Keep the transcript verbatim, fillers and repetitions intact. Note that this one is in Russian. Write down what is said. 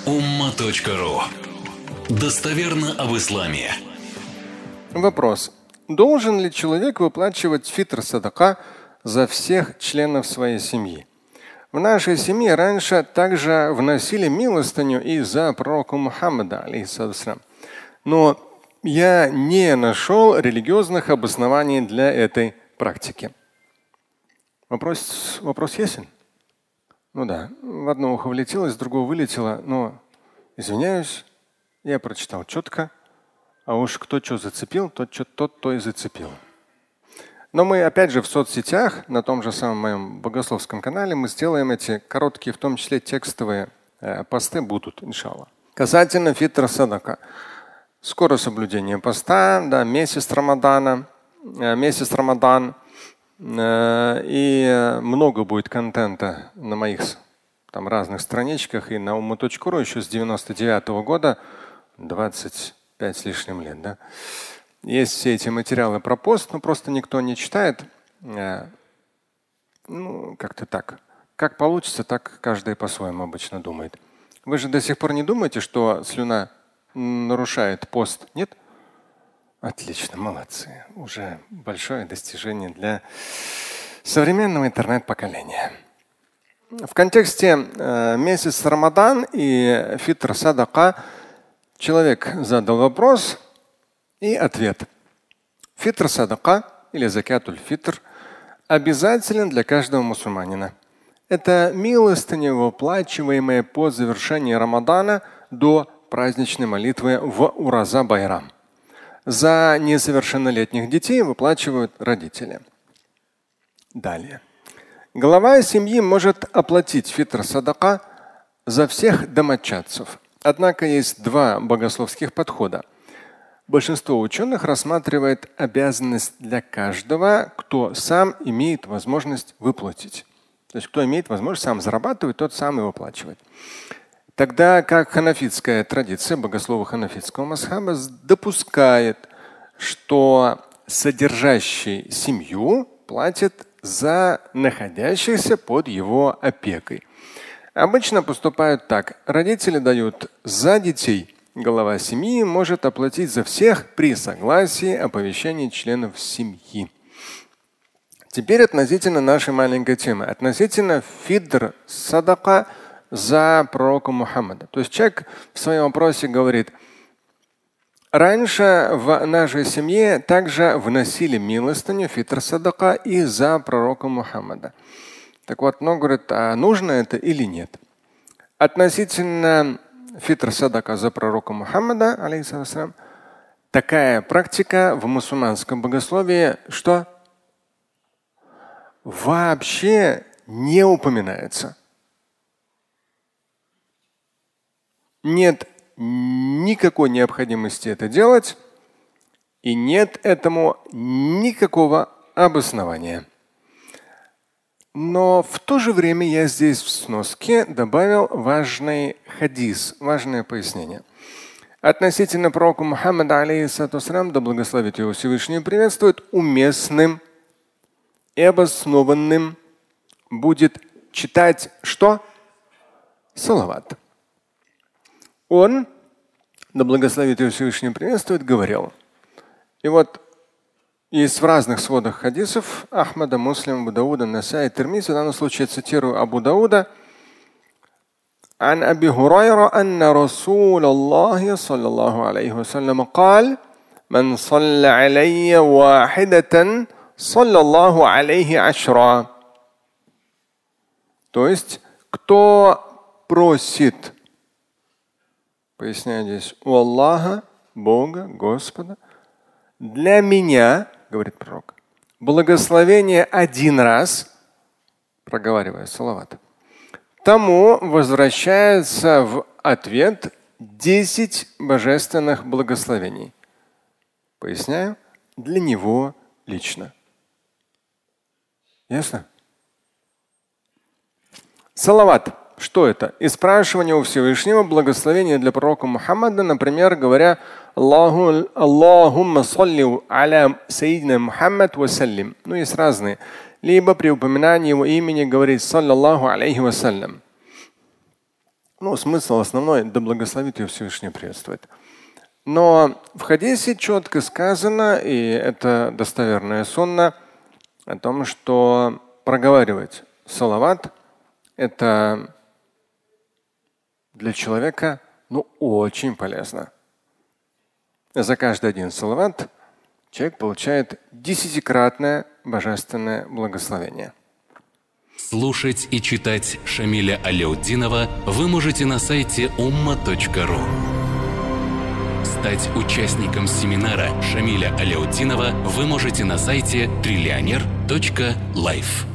умма точка ру. Достоверно об исламе. Вопрос. Должен ли человек выплачивать фитр садака за всех членов своей семьи? В нашей семье раньше также вносили милостыню и за пророка Мухаммада, алейхиссалям. Но я не нашел религиозных обоснований для этой практики. Вопрос, вопрос ясен? Ну да, в одно ухо влетело, из другого вылетело, но, извиняюсь, я прочитал четко, а уж кто что зацепил, тот, что, тот то и зацепил. Но мы опять же в соцсетях, на том же самом моем богословском канале, мы сделаем эти короткие, в том числе текстовые э, посты будут, иншаллах. Касательно фитр садака. Скоро соблюдение поста, да, месяц Рамадана, э, месяц Рамадан. И много будет контента на моих там разных страничках и на умма точка ру еще с девяносто девятого года, двадцать пять с лишним лет. Да? Есть все эти материалы про пост, но просто никто не читает. Ну, как-то так. Как получится, так каждый по-своему обычно думает. Вы же до сих пор не думаете, что слюна нарушает пост? Нет? Отлично, молодцы. Уже большое достижение для современного интернет-поколения. В контексте э, месяц Рамадан и фитр садака человек задал вопрос и ответ. Фитр садака или закятуль фитр обязателен для каждого мусульманина. Это милостыня, выплачиваемая по завершении Рамадана до праздничной молитвы в Ураза Байрам. За несовершеннолетних детей выплачивают родители. Далее. Глава семьи может оплатить фитр садака за всех домочадцев. Однако есть два богословских подхода. Большинство ученых рассматривает обязанность для каждого, кто сам имеет возможность выплатить. То есть кто имеет возможность сам зарабатывать, тот сам и выплачивает. Тогда как ханафитская традиция, богословы ханафитского масхаба допускает, что содержащий семью платит за находящихся под его опекой. Обычно поступают так. Родители дают за детей. Глава семьи может оплатить за всех при согласии оповещения членов семьи. Теперь относительно нашей маленькой темы. Относительно фидр садака за пророка Мухаммада. То есть человек в своем вопросе говорит, раньше в нашей семье также вносили милостыню, фитр садака и за пророка Мухаммада. Так вот, он говорит, а нужно это или нет? Относительно фитр садака за пророка Мухаммада, алейхиссалям, такая практика в мусульманском богословии, что вообще не упоминается. Нет никакой необходимости это делать, и нет этому никакого обоснования. Но в то же время я здесь в сноске добавил важный хадис, важное пояснение. Относительно пророка Мухаммада, алейхиссалям, да благословит его Всевышний, приветствует, уместным и обоснованным будет читать что? Салават. Он, да благословит его Всевышний, приветствует, говорил. И вот есть в разных сводах хадисов Ахмада, Муслима, Абу Дауда, Насаи, Тирмизи. В данном случае цитирую Абу Дауда. عن أبي هريرة أن رسول الله صلى الله عليه وسلم قال من صلى علي واحدة صلى الله عليه عشرا. То есть, кто просит, поясняю здесь, у Аллаха, Бога, Господа, для меня, говорит пророк, благословение один раз, проговаривая салават, тому возвращается в ответ десять божественных благословений. Поясняю, для него лично. Ясно? Салават. Что это? И спрашивание у Всевышнего, благословение для пророка Мухаммада, например, говоря Аллахумма салли аля сайидина Мухаммад ва саллим. Ну, есть разные. Либо при упоминании его имени говорить саллаллаху алейхи вассалям. Ну, смысл основной – да благословит ее Всевышний, приветствует. Но в хадисе четко сказано, и это достоверная сунна, о том, что проговаривать салават – это для человека ну, очень полезно. За каждый один салават человек получает десятикратное божественное благословение. Слушать и читать Шамиля Аляутдинова вы можете на сайте умма точка ру. Стать участником семинара Шамиля Аляутдинова вы можете на сайте триллионер точка лайф.